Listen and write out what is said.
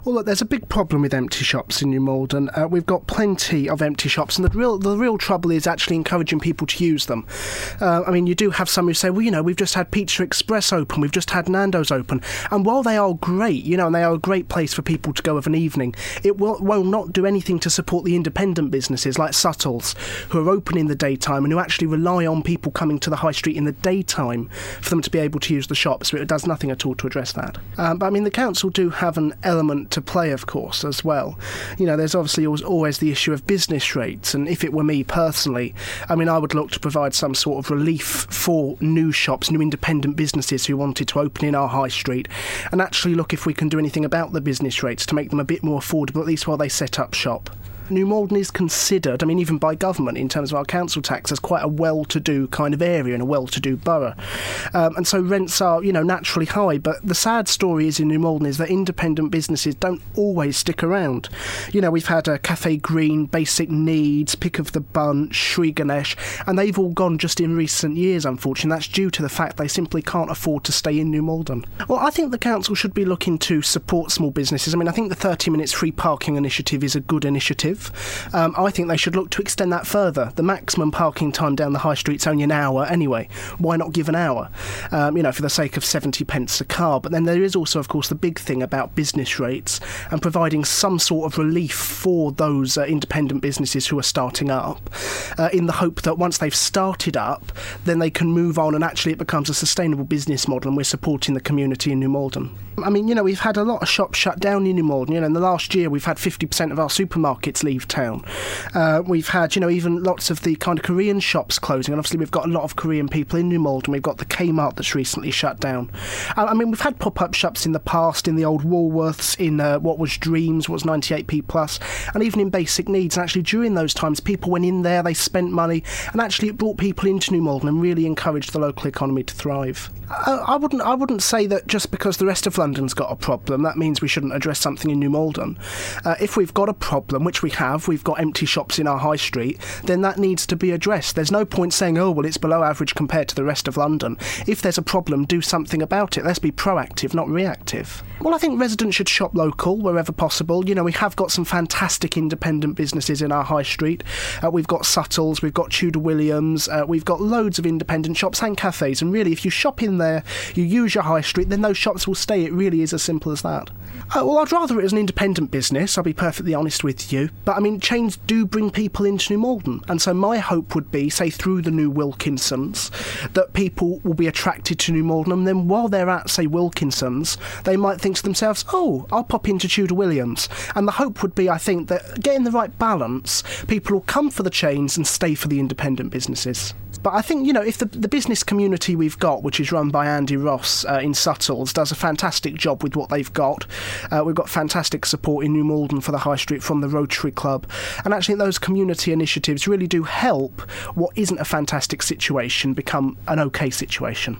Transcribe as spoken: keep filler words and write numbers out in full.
Well, look, there's a big problem with empty shops in New Malden. Uh, we've got plenty of empty shops, and the real the real trouble is actually encouraging people to use them. Uh, I mean, you do have some who say, well, you know, we've just had Pizza Express open, we've just had Nando's open, and while they are great, you know, and they are a great place for people to go of an evening, it will, will not do anything to support the independent businesses like Suttles, who are open in the daytime and who actually rely on people coming to the high street in the daytime for them to be able to use the shop, so it does nothing at all to address that. Um, but, I mean, the council do have an element to play, of course, as well. You know, there's obviously always, always the issue of business rates, and if it were me personally, I mean, I would look to provide some sort of relief for new shops, new independent businesses who wanted to open in our high street, and actually look if we can do anything about the business rates to make them a bit more affordable, at least while they set up shop. New Malden is considered, I mean, even by government, in terms of our council tax, as quite a well-to-do kind of area and a well-to-do borough. Um, and so rents are, you know, naturally high. But the sad story is in New Malden is that independent businesses don't always stick around. You know, we've had a Cafe Green, Basic Needs, Pick of the Bunch, Sri Ganesh, and they've all gone just in recent years, unfortunately. That's due to the fact they simply can't afford to stay in New Malden. Well, I think the council should be looking to support small businesses. I mean, I think the thirty minutes free parking initiative is a good initiative. Um, I think they should look to extend that further. The maximum parking time down the high street's only an hour anyway. Why not give an hour? Um, you know, for the sake of seventy pence a car. But then there is also, of course, the big thing about business rates and providing some sort of relief for those uh, independent businesses who are starting up, uh, in the hope that once they've started up, then they can move on and actually it becomes a sustainable business model, and we're supporting the community in New Malden. I mean, you know, we've had a lot of shops shut down in New Malden. You know, in the last year we've had fifty percent of our supermarkets leave town. Uh, we've had, you know, even lots of the kind of Korean shops closing, and obviously we've got a lot of Korean people in New Malden. We've got the Kmart that's recently shut down. Uh, I mean, we've had pop-up shops in the past, in the old Woolworths, in uh, what was Dreams, what was ninety-eight p plus, and even in Basic Needs. And actually during those times, people went in there, they spent money, and actually it brought people into New Malden and really encouraged the local economy to thrive. I, I wouldn't I wouldn't say that just because the rest of London's got a problem, that means we shouldn't address something in New Malden. Uh, if we've got a problem, which we have, we've got empty shops in our high street, then that needs to be addressed. There's no point saying, oh, well, it's below average compared to the rest of London. If there's a problem, do something about it. Let's be proactive, not reactive. Well, I think residents should shop local wherever possible. You know, we have got some fantastic independent businesses in our high street. Uh, we've got Suttles, we've got Tudor Williams, uh, we've got loads of independent shops and cafes, and really, if you shop in there, you use your high street, then those shops will stay. It really is as simple as that. Uh, well, I'd rather it as an independent business, I'll be perfectly honest with you. But, I mean, chains do bring people into New Malden. And so my hope would be, say, through the new Wilkinsons, that people will be attracted to New Malden. And then while they're at, say, Wilkinsons, they might think to themselves, oh, I'll pop into Tudor Williams. And the hope would be, I think, that getting the right balance, people will come for the chains and stay for the independent businesses. But I think, you know, if the, the business community we've got, which is run by Andy Ross uh, in Suttles, does a fantastic job with what they've got. Uh, we've got fantastic support in New Malden for the High Street from the Rotary Club. And actually those community initiatives really do help what isn't a fantastic situation become an okay situation.